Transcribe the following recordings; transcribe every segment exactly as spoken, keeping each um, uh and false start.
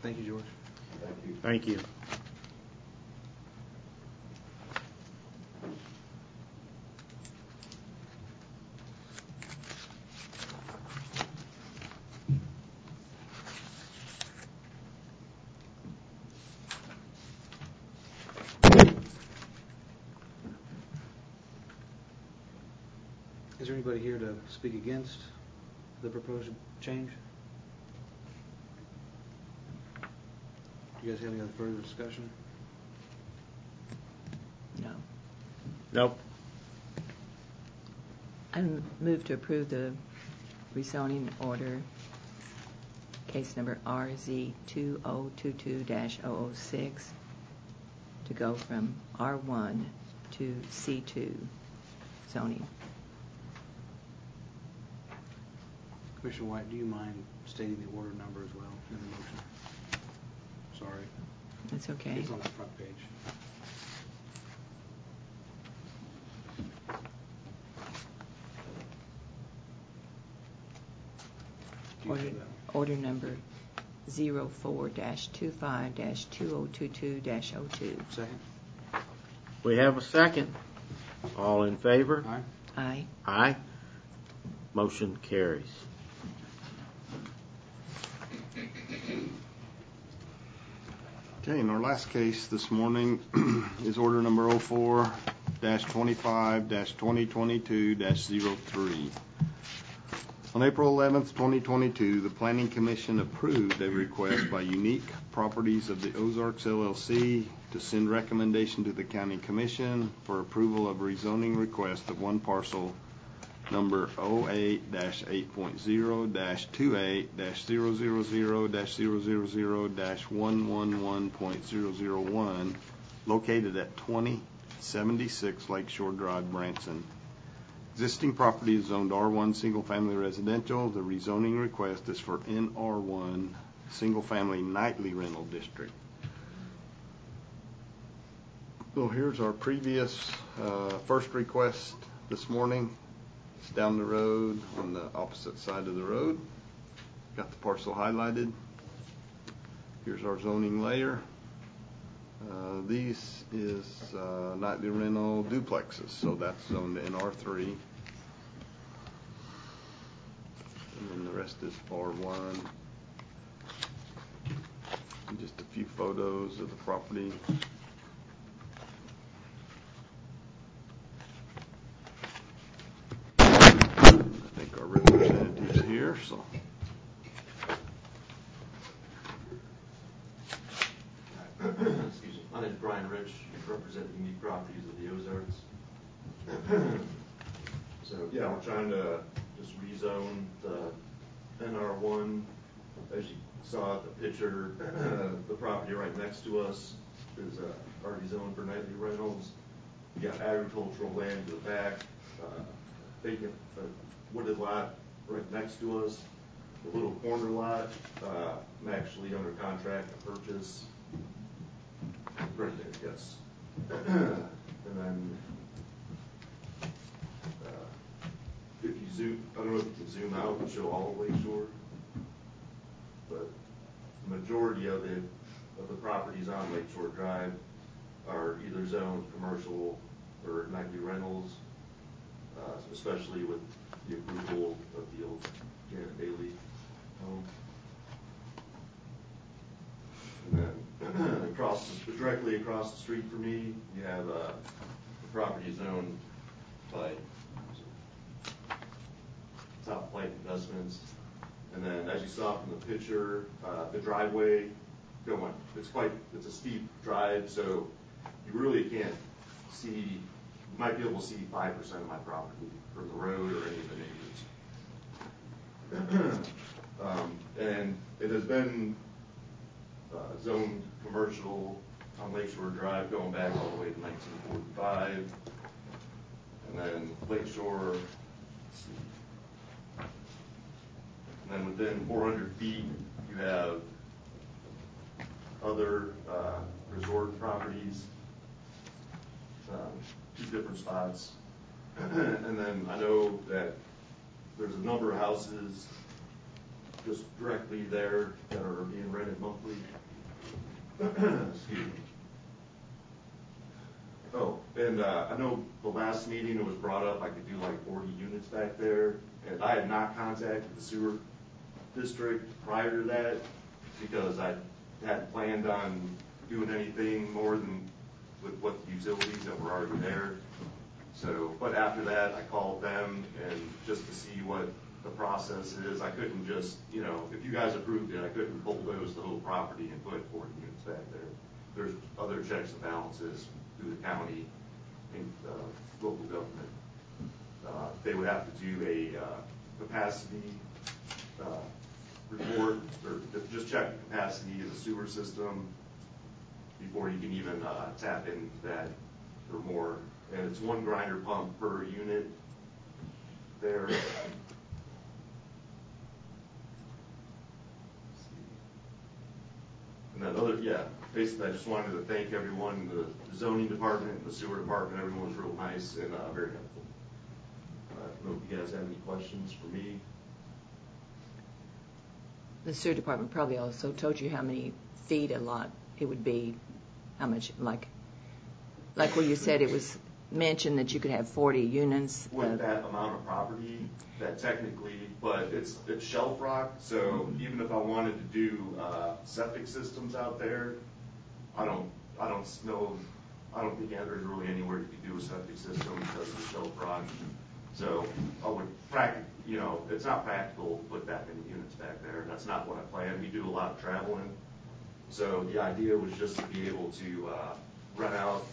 Thank you, George. Thank you. Thank you. Is there anybody here to speak against the proposed change? Do you guys have any other further discussion? No. Nope. I move to approve the rezoning order, case number R Z two zero two two dash zero zero six, to go from R one to C two zoning. Commissioner White, do you mind stating the order number as well in the motion? Sorry. That's okay. It's on the front page. Do you Order, have that? order number zero four dash two five dash two zero two two dash zero two. Second? We have a second. All in favor? Aye. Aye. Aye. Motion carries. Okay, and our last case this morning is order number oh four dash twenty-five dash twenty twenty-two dash zero three. On April eleventh, twenty twenty-two, the Planning Commission approved a request by Unique Properties of the Ozarks L L C to send recommendation to the County Commission for approval of rezoning request of one parcel number oh eight dash eight point zero dash twenty-eight dash zero zero zero dash zero zero zero dash one one one point zero zero one, located at twenty seventy-six Lakeshore Drive, Branson. Existing property is zoned R one single family residential. The rezoning request is for N R one single family nightly rental district. So here's our previous uh, first request this morning. It's down the road on the opposite side of the road. Got the parcel highlighted. Here's our zoning layer. Uh, these is uh, nightly rental duplexes, so that's zoned N R three. And then the rest is R one. And just a few photos of the property. I think our representative's here, so. Excuse me. My name is Brian Rich. I represent Unique Properties of the Ozarks. So yeah, we're trying to just rezone the N R one. As you saw at the picture, the property right next to us is uh, already zoned for nightly rentals. We got agricultural land to the back, uh, vacant uh, wooded lot right next to us. The little corner lot, uh, I'm actually under contract to purchase. Right there, yes. And then, uh, if you zoom, I don't know if you can zoom out and show all of Lakeshore, but the majority of it, of the properties on Lakeshore Drive are either zoned commercial or nightly rentals, uh, especially with the approval of the old Janet Bailey home. And then across, directly across the street from me, you have uh, the property zoned by Top Flight Investments. And then, as you saw from the picture, uh, the driveway going, it's quite, it's a steep drive, so you really can't see, you might be able to see five percent of my property from the road or any of the neighbors. um, and it has been uh, zoned commercial on Lakeshore Drive going back all the way to nineteen forty-five. And then Lakeshore, let's see. And then within four hundred feet, you have other uh, resort properties, um, two different spots. And then I know that there's a number of houses just directly there that are being rented monthly. Excuse me. Oh, and uh, I know the last meeting it was brought up I could do like forty units back there, and I had not contacted the sewer district prior to that because I hadn't planned on doing anything more than with what the utilities that were already there. So, but after that, I called them and just to see what the process is. I couldn't just, you know, if you guys approved it, I couldn't bulldoze the whole property and put forty units back there. There's other checks and balances through the county and uh, local government. Uh, they would have to do a uh, capacity uh, report or just check the capacity of the sewer system before you can even uh, tap into that or more. And it's one grinder pump per unit there. And that other, yeah, basically I just wanted to thank everyone, the zoning department, the sewer department, everyone was real nice and uh, very helpful. Uh, I don't know if you guys have any questions for me. The sewer department probably also told you how many feet a lot it would be, how much, like, like where you said it was mentioned that you could have forty units. With uh, that amount of property, that technically, but it's it's shelf rock, so even if I wanted to do uh, septic systems out there, I don't I don't know I don't think there's really anywhere you could do a septic system because of the shelf rock. So I would practic you know it's not practical to put that many units back there. That's not what I planned. We do a lot of traveling, so the idea was just to be able to uh, rent out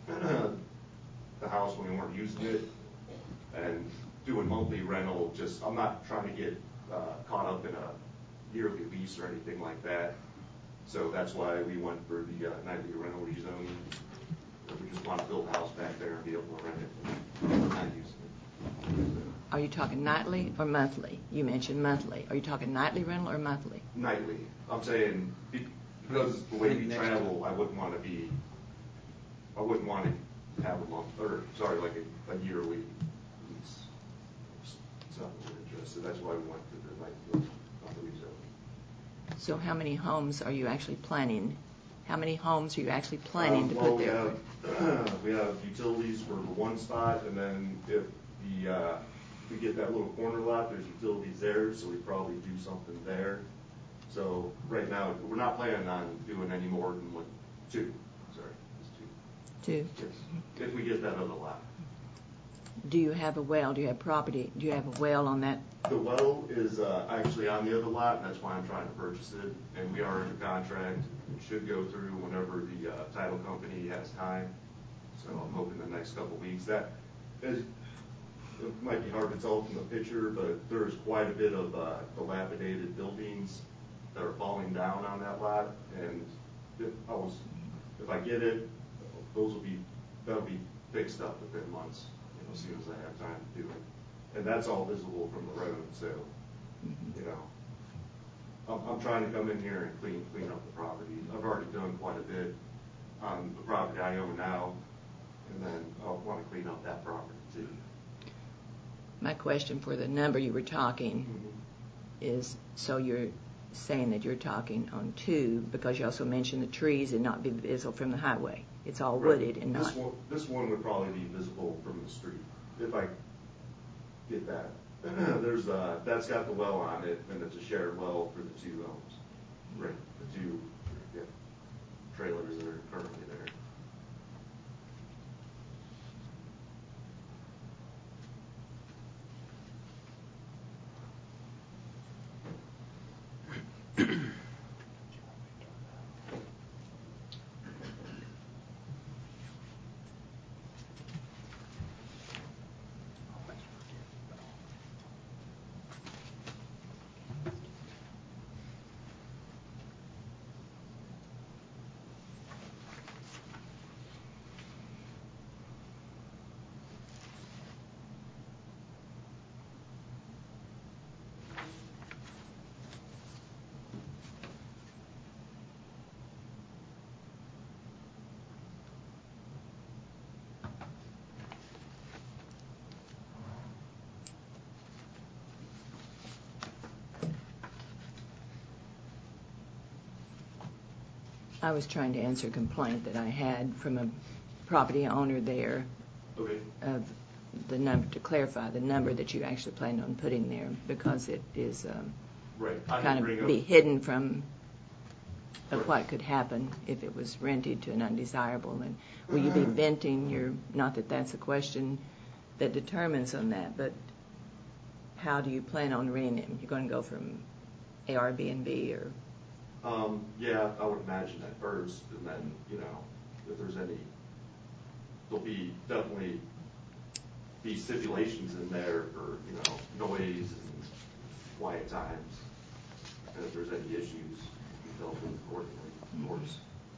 the house when we weren't using it and doing monthly rental. Just I'm not trying to get uh, caught up in a yearly lease or anything like that. So that's why we went for the uh, nightly rental rezoning. We just want to build a house back there and be able to rent it and not use it. Are you talking nightly or monthly? You mentioned monthly. Are you talking nightly rental or monthly? Nightly. I'm saying because the way we travel, I wouldn't want to be. I wouldn't want to have a month, or sorry, like a, a yearly lease. It's not really interested. That's why we went to the nightly monthly zone. So how many homes are you actually planning? How many homes are you actually planning Um, to well, put there? We have, we have utilities for the one spot, and then if the uh, we get that little corner lot, there's utilities there, so we probably do something there. So right now, we're not planning on doing any more than what, two. Sorry, it's two. Two. Yes, if we get that other lot. Do you have a well? Do you have property? Do you have a well on that? The well is uh, actually on the other lot, and that's why I'm trying to purchase it. And we are in contract. It should go through whenever the uh, title company has time. So I'm hoping the next couple of weeks. That is, it might be hard to tell from the picture, but there's quite a bit of uh, dilapidated buildings that are falling down on that lot. And if I was, if I get it, those will be that'll be fixed up within months. As soon as I have time to do it. And that's all visible from the road, so, you know, I'm, I'm trying to come in here and clean clean up the property. I've already done quite a bit on the property I own now, and then I want to clean up that property too. My question for the number you were talking Mm-hmm. is, so you're saying that you're talking on two because you also mentioned the trees and not be visible from the highway. It's all Right. wooded and this not. One, this one would probably be visible from the street if I get that. There's uh, that's got the well on it, and it's a shared well for the two homes. Right, the two yeah, trailers that are currently there. I was trying to answer a complaint that I had from a property owner there Okay. of the number, to clarify the number that you actually planned on putting there, because it is um, Right. I kind can bring of up- be hidden from of Right. what could happen if it was rented to an undesirable. And will you be venting your, not that that's a question that determines on that, but how do you plan on renting them? You're going to go from Airbnb or? Um, yeah, I would imagine at first, and then, you know, if there's any, there'll be definitely be stipulations in there for, you know, noise and quiet times. And if there's any issues, be dealt with accordingly, of course.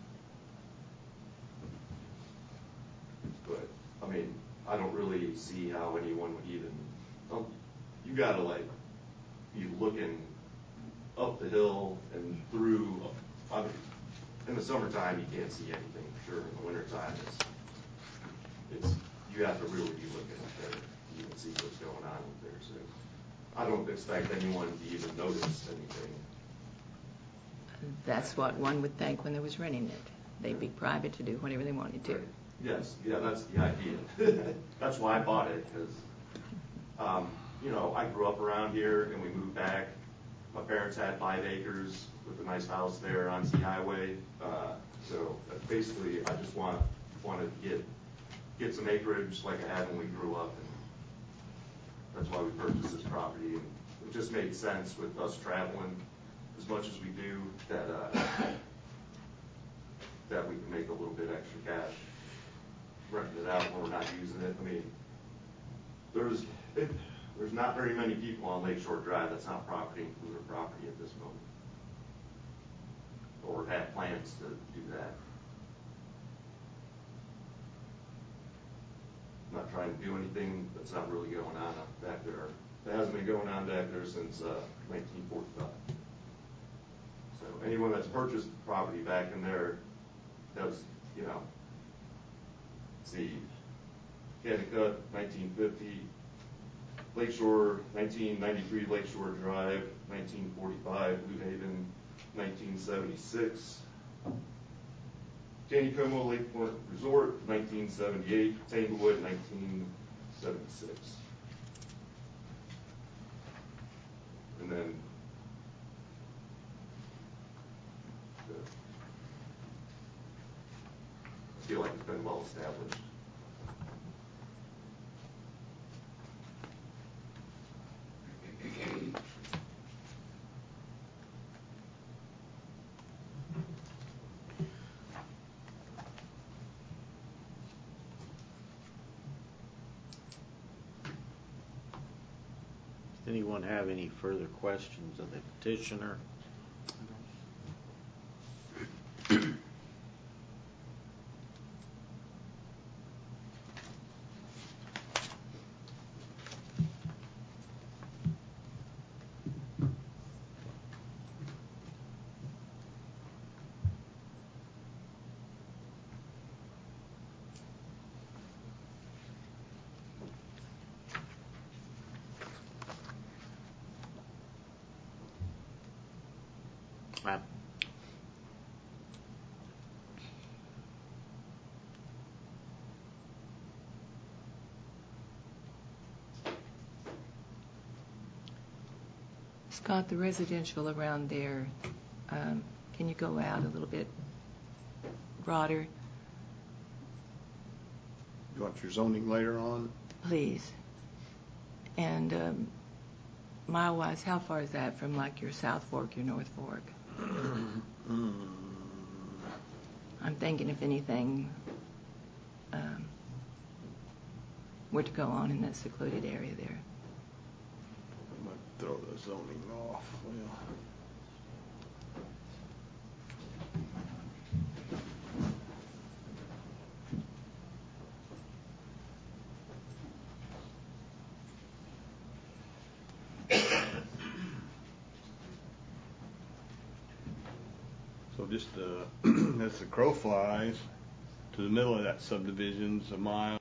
But, I mean, I don't really see how anyone would even, um, you gotta like, be looking up the hill and through, I mean, in the summertime, you can't see anything, for sure. In the wintertime, it's, it's, you have to really be looking up there to even see what's going on up there, so I don't expect anyone to even notice anything. That's what one would think when they was renting it. They'd be private to do whatever they wanted to. Yes, yeah, that's the idea. That's why I bought it, because, um, you know, I grew up around here and we moved back. My parents had five acres with a nice house there on Sea Highway. Uh, so basically, I just want wanted to get get some acreage like I had when we grew up, and that's why we purchased this property. And it just made sense with us traveling as much as we do that uh, that we can make a little bit extra cash renting it out when we're not using it. I mean, there's it, there's not very many people on Lakeshore Drive that's not property includer property at this moment, or have plans to do that. I'm not trying to do anything that's not really going on up back there. That hasn't been going on back there since uh, nineteen forty-five. So anyone that's purchased property back in there, that was, you know, see, Kennecott, nineteen fifty, Lakeshore, nineteen ninety-three, Lakeshore Drive, nineteen forty-five, Blue Haven, nineteen seventy-six, Taneycomo Lakefront Resort, nineteen seventy-eight, Tanglewood, nineteen seventy-six. And then the, I feel like it's been well established. Does anyone have any further questions of the petitioner? Uh, Scott, the residential around there, um, can you go out a little bit broader, You want your zoning later on? please? And um, mile-wise, how far is that from like your South Fork, your North Fork? I'm thinking if anything um, were to go on in that secluded area there. I'm going to throw the zoning off. Well, so just uh, as the crow flies, to the middle of that subdivision's a mile.